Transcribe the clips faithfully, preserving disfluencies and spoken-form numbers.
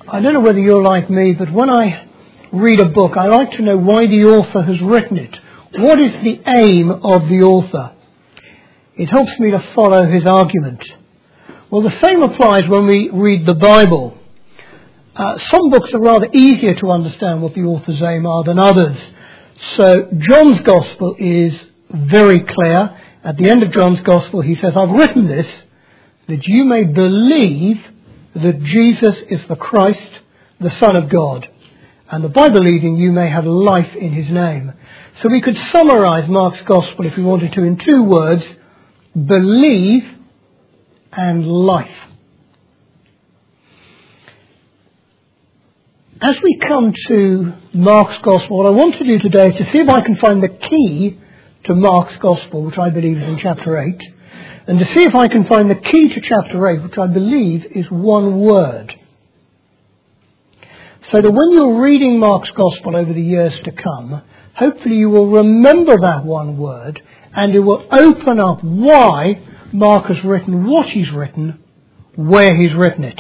I don't know whether you're like me, but when I read a book, I like to know why the author has written it. What is the aim of the author? It helps me to follow his argument. Well, the same applies when we read the Bible. Uh, some books are rather easier to understand what the author's aim are than others. So John's Gospel is very clear. At the end of John's Gospel, he says, I've written this that you may believe that Jesus is the Christ, the Son of God, and that by believing you may have life in his name. So we could summarize Mark's Gospel, if we wanted to, in two words: believe and life. As we come to Mark's Gospel, what I want to do today is to see if I can find the key to Mark's Gospel, which I believe is in chapter eight, and to see if I can find the key to chapter eight, which I believe is one word. So that when you're reading Mark's Gospel over the years to come, hopefully you will remember that one word, and it will open up why Mark has written what he's written, where he's written it.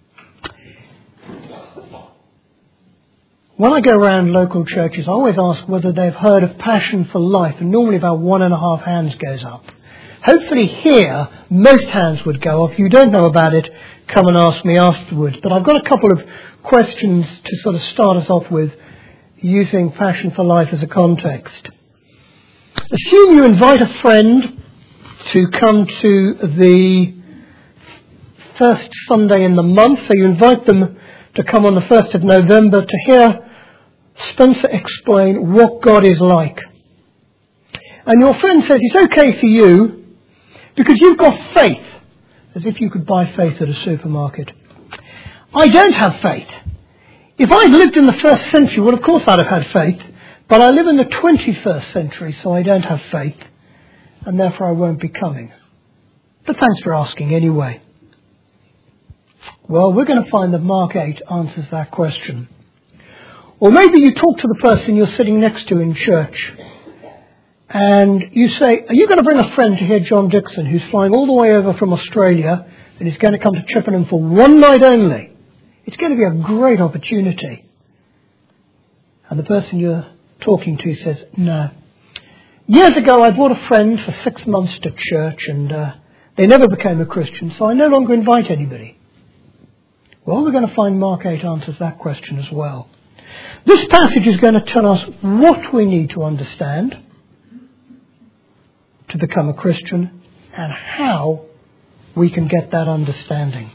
When I go around local churches, I always ask whether they've heard of Passion for Life, and normally about one and a half hands goes up. Hopefully here, most hands would go up. If you don't know about it, come and ask me afterwards. But I've got a couple of questions to sort of start us off with, using Passion for Life as a context. Assume you invite a friend to come to the first Sunday in the month. So you invite them to come on the first of November to hear Spencer explain what God is like. And your friend says it's okay for you because you've got faith, as if you could buy faith at a supermarket. I don't have faith. If I'd lived in the first century, well, of course I'd have had faith, but I live in the twenty-first century, so I don't have faith, and therefore I won't be coming. But thanks for asking anyway. Well, we're going to find that Mark eight answers that question. Or maybe you talk to the person you're sitting next to in church, and you say, are you going to bring a friend to hear John Dixon, who's flying all the way over from Australia, and he's going to come to Chippenham for one night only? It's going to be a great opportunity. And the person you're talking to says, no. Years ago, I brought a friend for six months to church, and uh, they never became a Christian, so I no longer invite anybody. Well, we're going to find Mark eight answers that question as well. This passage is going to tell us what we need to understand to become a Christian and how we can get that understanding.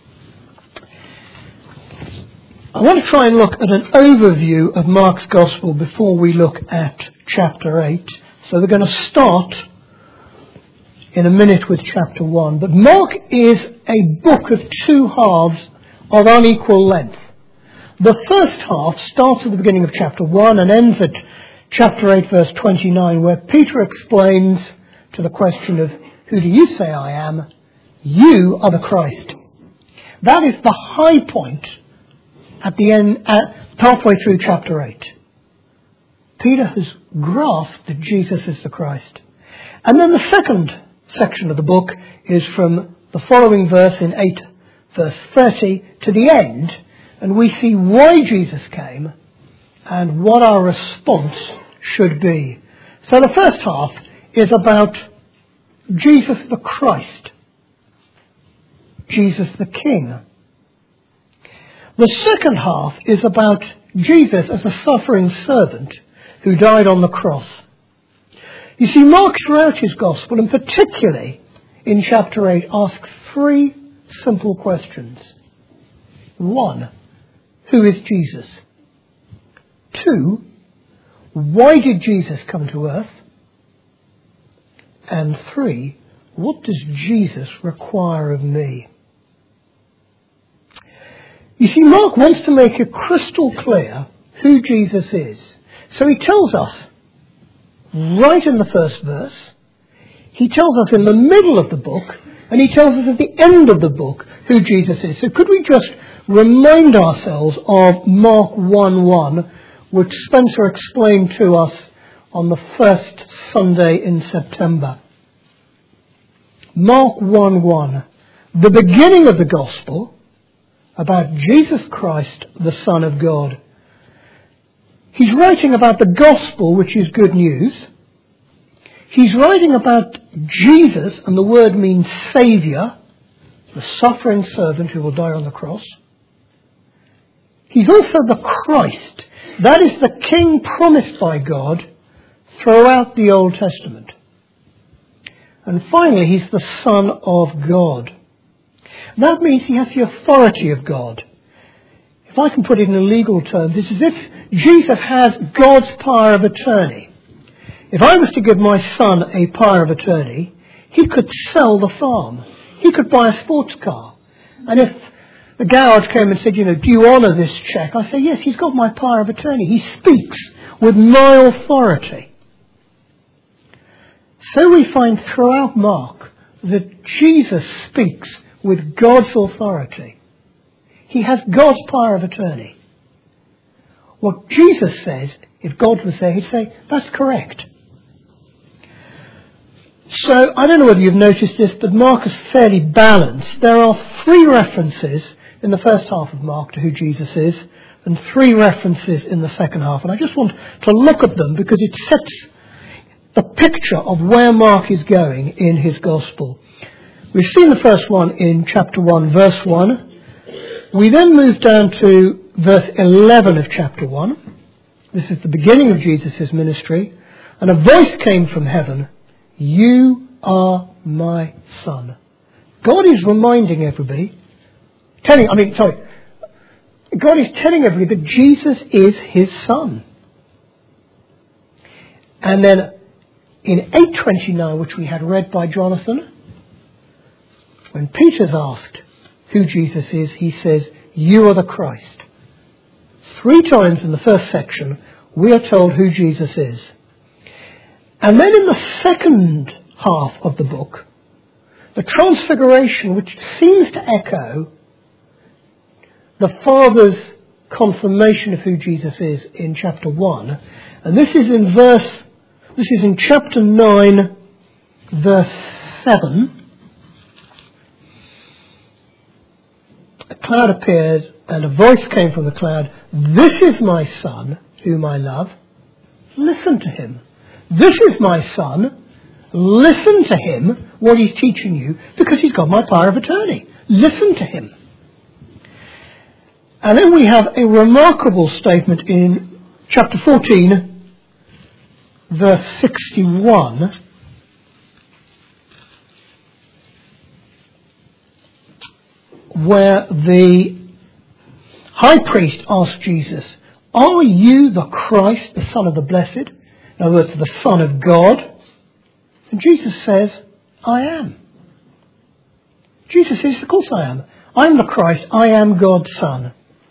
I want to try and look at an overview of Mark's Gospel before we look at chapter eight. So we're going to start in a minute with chapter one. But Mark is a book of two halves of unequal length. The first half starts at the beginning of chapter one and ends at chapter eight, verse twenty-nine, where Peter explains to the question of, who do you say I am? You are the Christ. That is the high point at the end, at halfway through chapter eight. Peter has grasped that Jesus is the Christ. And then the second section of the book is from the following verse in eight, verse thirty, to the end, and we see why Jesus came and what our response should be. So the first half is about Jesus the Christ, Jesus the King. The second half is about Jesus as a suffering servant who died on the cross. You see, Mark throughout his Gospel, and particularly in chapter eight, asks three simple questions. One, who is Jesus? Two, why did Jesus come to earth? And three, what does Jesus require of me? You see, Mark wants to make it crystal clear who Jesus is. So he tells us right in the first verse, he tells us in the middle of the book, and he tells us at the end of the book who Jesus is. So could we just remind ourselves of Mark one one, which Spencer explained to us on the first Sunday in September. Mark one one, the beginning of the Gospel, about Jesus Christ, the Son of God. He's writing about the gospel, which is good news. He's writing about Jesus, and the word means Saviour, the suffering servant who will die on the cross. He's also the Christ. That is the King promised by God throughout the Old Testament. And finally, he's the Son of God. That means he has the authority of God. If I can put it in legal terms, it's as if Jesus has God's power of attorney. If I was to give my son a power of attorney, he could sell the farm. He could buy a sports car. And if the garage came and said, you know, do you honour this cheque? I say, yes, he's got my power of attorney. He speaks with my authority. So we find throughout Mark that Jesus speaks with God's authority. He has God's power of attorney. What Jesus says, if God was there, he'd say, that's correct. So, I don't know whether you've noticed this, but Mark is fairly balanced. There are three references in the first half of Mark to who Jesus is, and three references in the second half. And I just want to look at them because it sets the picture of where Mark is going in his gospel. We've seen the first one in chapter one, verse one. We then move down to verse eleven of chapter one. This is the beginning of Jesus' ministry. And a voice came from heaven, "You are my son." God is reminding everybody, telling, I mean, sorry, God is telling everybody that Jesus is his son. And then in eight twenty-nine, which we had read by Jonathan, when Peter's asked who Jesus is, he says, "You are the Christ." Three times in the first section, we are told who Jesus is. And then in the second half of the book, the Transfiguration, which seems to echo the Father's confirmation of who Jesus is in chapter one, and this is in verse, this is in chapter nine, verse seven. A cloud appeared, and a voice came from the cloud, "This is my son, whom I love. Listen to him." This is my son. Listen to him, what he's teaching you, because he's got my power of attorney. Listen to him. And then we have a remarkable statement in chapter fourteen, verse sixty-one. Where the high priest asked Jesus, "Are you the Christ, the Son of the Blessed?" In other words, the Son of God. And Jesus says, "I am." Jesus says, "Of course I am. I'm the Christ. I am God's Son."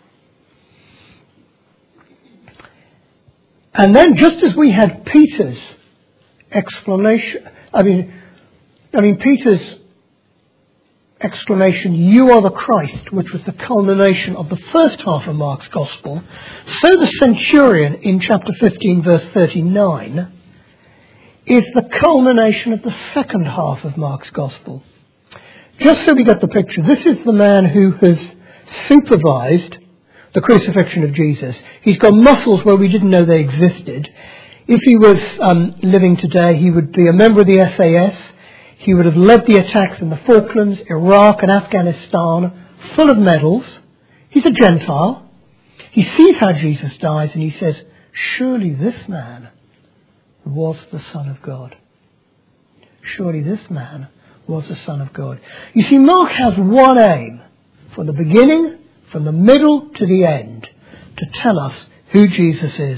And then just as we had Peter's explanation, I mean, I mean Peter's exclamation, "You are the Christ," which was the culmination of the first half of Mark's Gospel, so the centurion in chapter fifteen, verse thirty-nine, is the culmination of the second half of Mark's Gospel. Just so we get the picture, this is the man who has supervised the crucifixion of Jesus. He's got muscles where we didn't know they existed. If he was um, living today, he would be a member of the S A S. He would have led the attacks in the Falklands, Iraq and Afghanistan, full of medals. He's a Gentile. He sees how Jesus dies and he says, "Surely this man was the Son of God. Surely this man was the Son of God." You see, Mark has one aim, from the beginning, from the middle to the end, to tell us who Jesus is.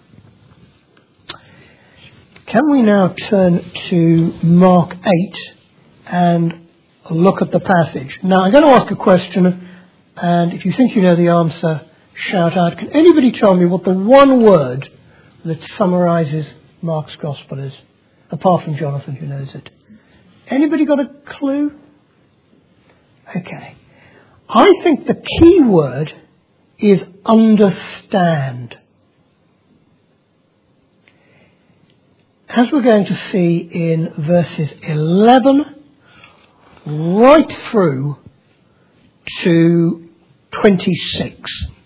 Can we now turn to Mark eight and look at the passage? Now, I'm going to ask a question, and if you think you know the answer, shout out. Can anybody tell me what the one word that summarises Mark's Gospel is, apart from Jonathan, who knows it? Anybody got a clue? Okay. I think the key word is understand. As we're going to see in verses eleven right through to twenty-six.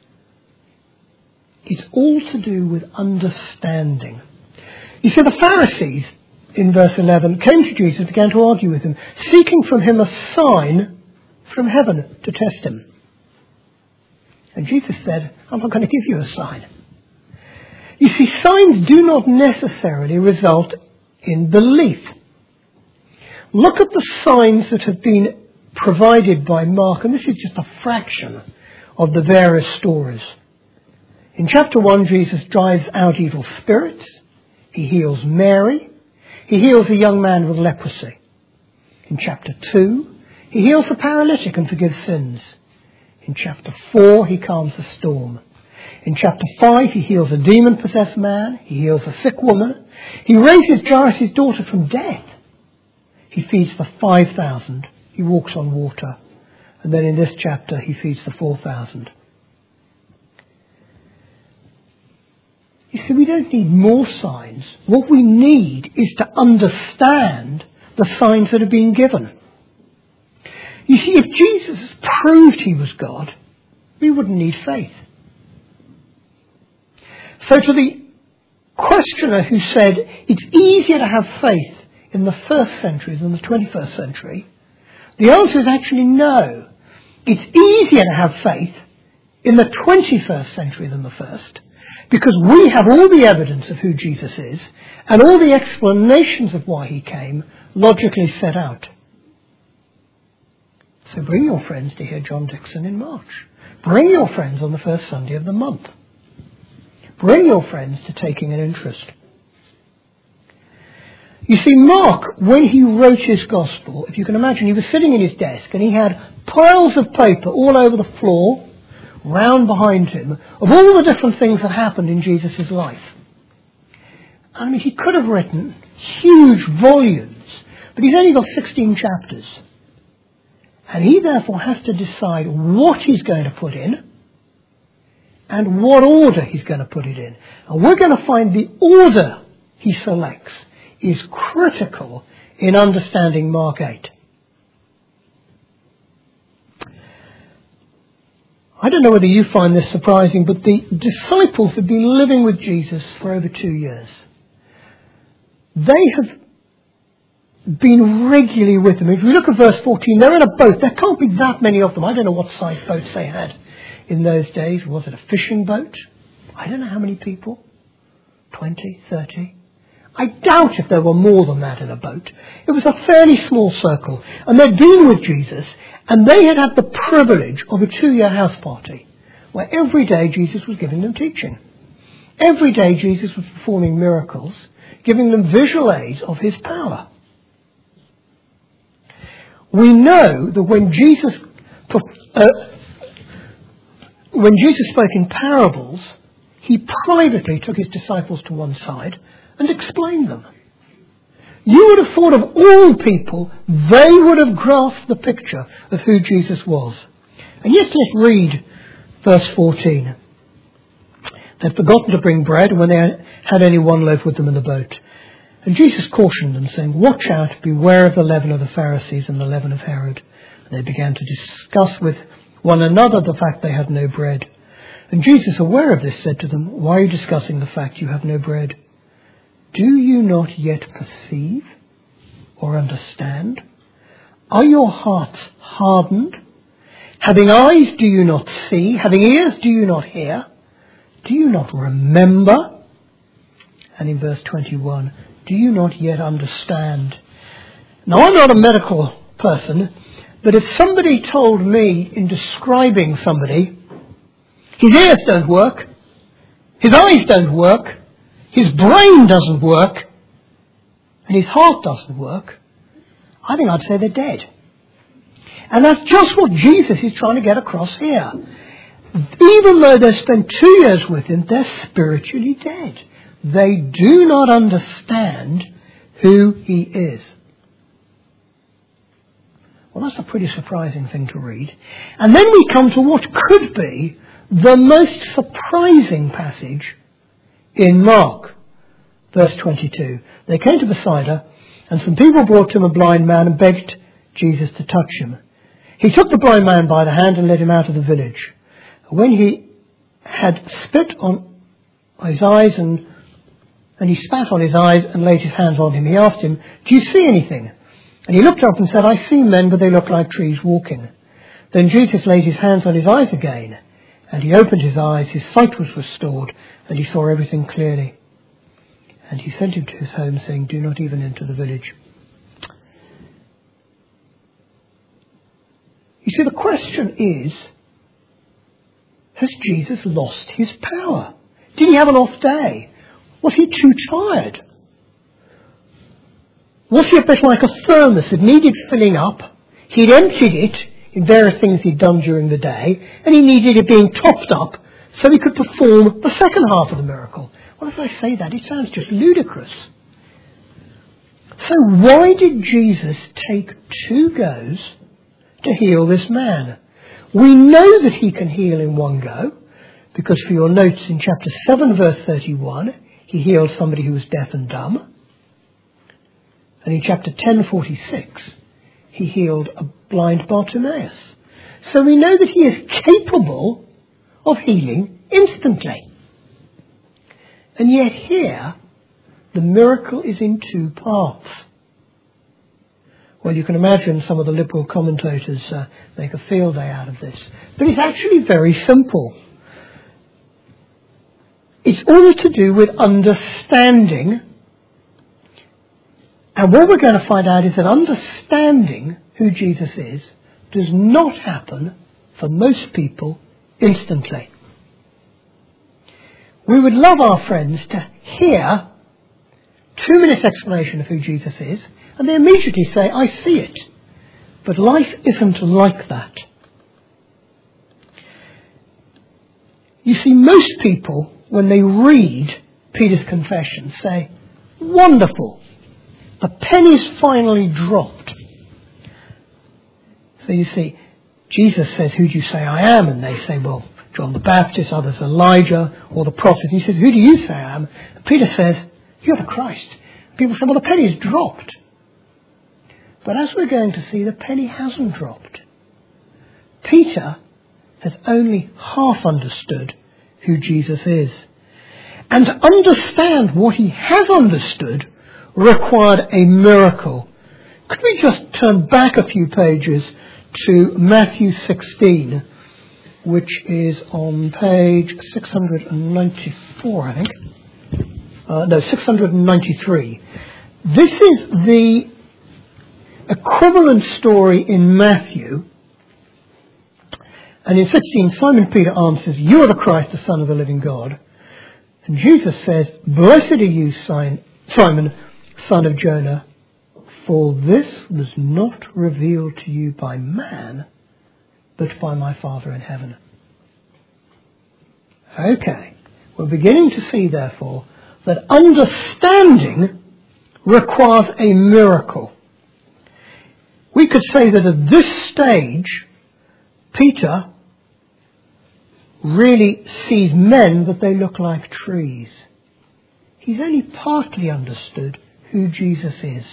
It's all to do with understanding. You see, the Pharisees, in verse eleven, came to Jesus and began to argue with him, seeking from him a sign from heaven to test him. And Jesus said, I'm not going to give you a sign. You see, signs do not necessarily result in belief. Look at the signs that have been provided by Mark, and this is just a fraction of the various stories. In chapter one, Jesus drives out evil spirits. He heals Mary. He heals a young man with leprosy. In chapter two, he heals the paralytic and forgives sins. In chapter four, he calms the storm. In chapter five, he heals a demon-possessed man. He heals a sick woman. He raises Jairus' daughter from death. He feeds the five thousand. He walks on water. And then in this chapter, he feeds the four thousand. You see, we don't need more signs. What we need is to understand the signs that are being given. You see, if Jesus proved he was God, we wouldn't need faith. So to the questioner who said it's easier to have faith in the first century than the twenty-first century, the answer is actually no. It's easier to have faith in the twenty-first century than the first, because we have all the evidence of who Jesus is and all the explanations of why he came logically set out. So bring your friends to hear John Dickson in March. Bring your friends on the first Sunday of the month. Bring your friends to taking an interest. You see, Mark, when he wrote his gospel, if you can imagine, he was sitting in his desk and he had piles of paper all over the floor, round behind him, of all the different things that happened in Jesus' life. I mean, he could have written huge volumes, but he's only got sixteen chapters. And he therefore has to decide what he's going to put in and what order he's going to put it in. And we're going to find the order he selects is critical in understanding Mark eight. I don't know whether you find this surprising, but the disciples have been living with Jesus for over two years. They have been regularly with him. If you look at verse fourteen, they're in a boat. There can't be that many of them. I don't know what size boats they had in those days. Was it a fishing boat? I don't know how many people. twenty, thirty. I doubt if there were more than that in a boat. It was a fairly small circle. And they'd been with Jesus, and they had had the privilege of a two-year house party, where every day Jesus was giving them teaching. Every day Jesus was performing miracles, giving them visual aids of his power. We know that when Jesus uh, when Jesus spoke in parables, he privately took his disciples to one side and explained them. You would have thought of all people, they would have grasped the picture of who Jesus was. And yet let's read verse fourteen. They'd forgotten to bring bread when they had only one loaf with them in the boat. And Jesus cautioned them, saying, watch out, beware of the leaven of the Pharisees and the leaven of Herod. And they began to discuss with one another the fact they had no bread. And Jesus, aware of this, said to them, why are you discussing the fact you have no bread? Do you not yet perceive or understand? Are your hearts hardened? Having eyes, do you not see? Having ears, do you not hear? Do you not remember? And in verse twenty-one, do you not yet understand? Now, I'm not a medical person, but if somebody told me in describing somebody, his ears don't work, his eyes don't work, his brain doesn't work, and his heart doesn't work, I think I'd say they're dead. And that's just what Jesus is trying to get across here. Even though they've spent two years with him, they're spiritually dead. They do not understand who he is. Well, that's a pretty surprising thing to read. And then we come to what could be the most surprising passage in Mark. Verse twenty-two. They came to Bethsaida, and some people brought to him a blind man and begged Jesus to touch him. He took the blind man by the hand and led him out of the village. When he had spit on his eyes and, and he spat on his eyes and laid his hands on him, he asked him, "Do you see anything?" And he looked up and said, "I see men, but they look like trees walking." Then Jesus laid his hands on his eyes again, and he opened his eyes, his sight was restored, and he saw everything clearly. And he sent him to his home, saying, "Do not even enter the village." You see, the question is, has Jesus lost his power? Did he have an off day? Was he too tired? Was he a bit like a thermos that needed filling up? He'd emptied it in various things he'd done during the day, and he needed it being topped up so he could perform the second half of the miracle. Well, as I say that, it sounds just ludicrous. So why did Jesus take two goes to heal this man? We know that he can heal in one go, because for your notes in chapter seven, verse thirty-one, he healed somebody who was deaf and dumb. And in chapter ten, forty-six, he healed a blind Bartimaeus. So we know that he is capable of healing instantly. And yet here, the miracle is in two parts. Well, you can imagine some of the liberal commentators uh, make a field day out of this. But it's actually very simple. It's all to do with understanding. And what we're going to find out is that understanding who Jesus is does not happen for most people instantly. We would love our friends to hear two minutes explanation of who Jesus is, and they immediately say, "I see it." But life isn't like that. You see, most people, when they read Peter's confession, say, "Wonderful, the penny's finally dropped." So you see, Jesus says, "Who do you say I am?" And they say, "Well, John the Baptist, others Elijah, or the prophets." He says, "Who do you say I am?" And Peter says, "You're the Christ." People say, "Well, the penny's dropped." But as we're going to see, the penny hasn't dropped. Peter has only half understood who Jesus is. And to understand what he has understood required a miracle. Could we just turn back a few pages to Matthew sixteen, which is on page six hundred ninety-four, I think. Uh, no, six hundred ninety-three. This is the equivalent story in Matthew. And in sixteen, Simon Peter answers, "You are the Christ, the Son of the living God." And Jesus says, "Blessed are you, Simon, son of Jonah, for this was not revealed to you by man, but by my Father in heaven." Okay, we're beginning to see, therefore, that understanding requires a miracle. We could say that at this stage, Peter really sees men, but they look like trees. He's only partly understood who Jesus is.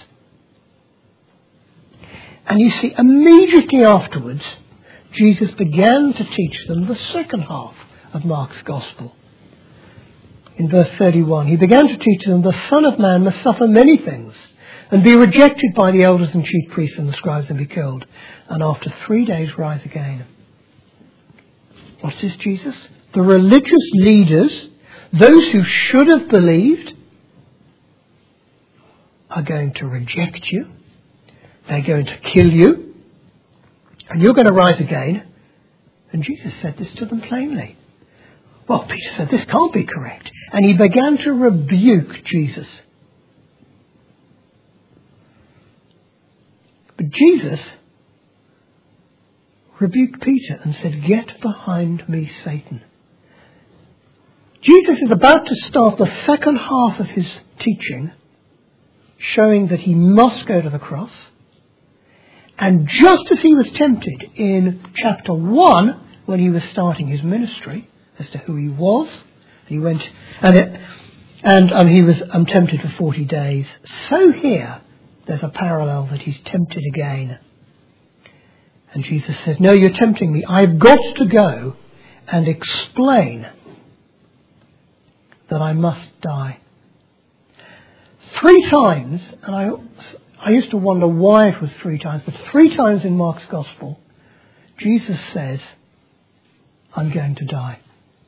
And you see, immediately afterwards, Jesus began to teach them the second half of Mark's Gospel. In verse thirty-one, he began to teach them, "The Son of Man must suffer many things, and be rejected by the elders and chief priests and the scribes, and be killed, and after three days rise again." What's this Jesus? The religious leaders, those who should have believed, are going to reject you. They're going to kill you. And you're going to rise again. And Jesus said this to them plainly. Well, Peter said, "This can't be correct." And he began to rebuke Jesus. But Jesus rebuked Peter and said, "Get behind me, Satan." Jesus is about to start the second half of his teaching, showing that he must go to the cross. And just as he was tempted in chapter one, when he was starting his ministry, as to who he was, he went and it, and um, he was um, tempted for forty days. So here, there's a parallel that he's tempted again. And Jesus says, "No, you're tempting me. I've got to go and explain that I must die. Three times, and I, I used to wonder why it was three times, but three times in Mark's Gospel, Jesus says, I'm going to die.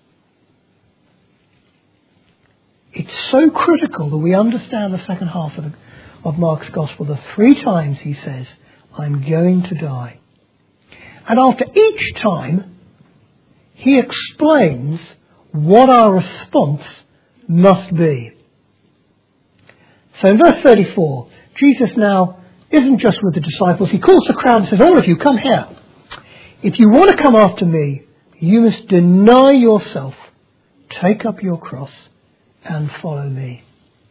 It's so critical that we understand the second half of, the, of Mark's Gospel. The three times he says, I'm going to die. And after each time, he explains what our response must be. So in verse thirty-four, Jesus now isn't just with the disciples. He calls the crowd and says, all of you, come here. If you want to come after me, you must deny yourself, take up your cross, and follow me.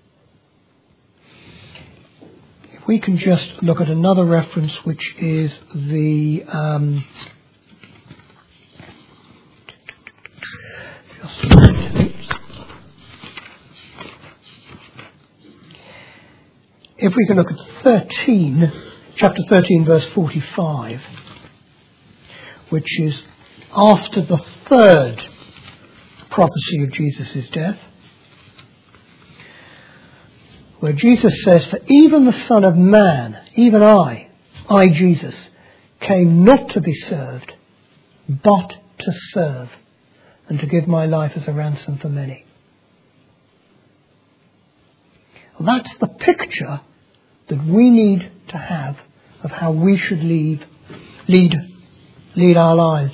If we can just look at another reference, which is the um, if we can look at thirteen, chapter thirteen, verse forty-five, which is after the third prophecy of Jesus' death, where Jesus says, for even the Son of Man, even I, I Jesus, came not to be served, but to serve, and to give my life as a ransom for many. Well, that's the picture that we need to have of how we should lead, lead, lead our lives.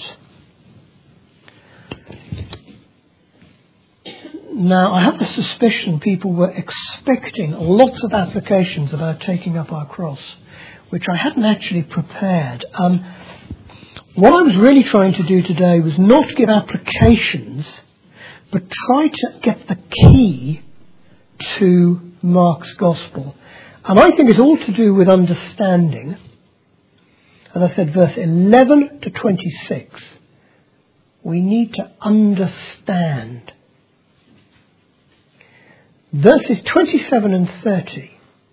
Now, I have the suspicion people were expecting lots of applications about taking up our cross, which I hadn't actually prepared. Um, what I was really trying to do today was not give applications, but try to get the key to Mark's Gospel. And I think it's all to do with understanding. As I said, verse eleven to twenty-six, we need to understand. Verses twenty-seven and thirty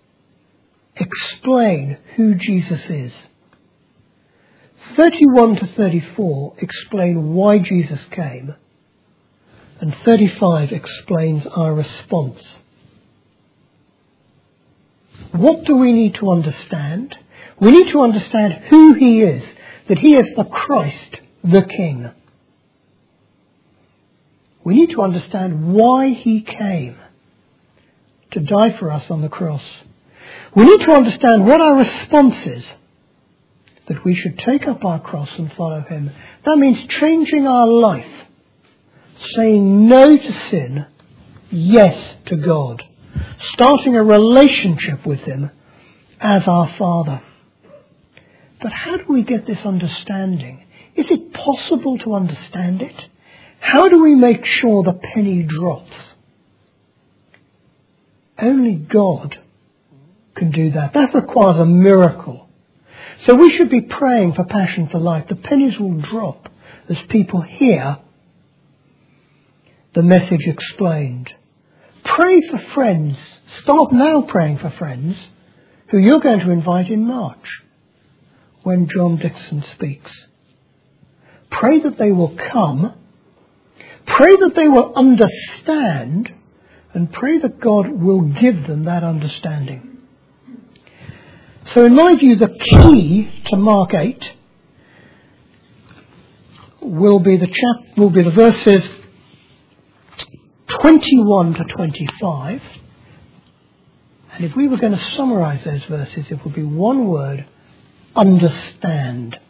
explain who Jesus is. thirty-one to thirty-four explain why Jesus came. And thirty-five explains our response. What do we need to understand? We need to understand who he is, that he is the Christ, the King. We need to understand why he came to die for us on the cross. We need to understand what our response is, that we should take up our cross and follow him. That means changing our life, saying no to sin, yes to God, starting a relationship with him as our Father. But how do we get this understanding? Is it possible to understand it? How do we make sure the penny drops? Only God can do that. That requires a miracle. So we should be praying for Passion for Life. The pennies will drop as people hear the message explained. Pray for friends. Start now praying for friends who you're going to invite in March when John Dixon speaks. Pray that they will come. Pray that they will understand, and pray that God will give them that understanding. So in my view, the key to Mark eight will be the chap will be the verses twenty-one to twenty-five. And if we were going to summarize those verses, it would be one word: understand.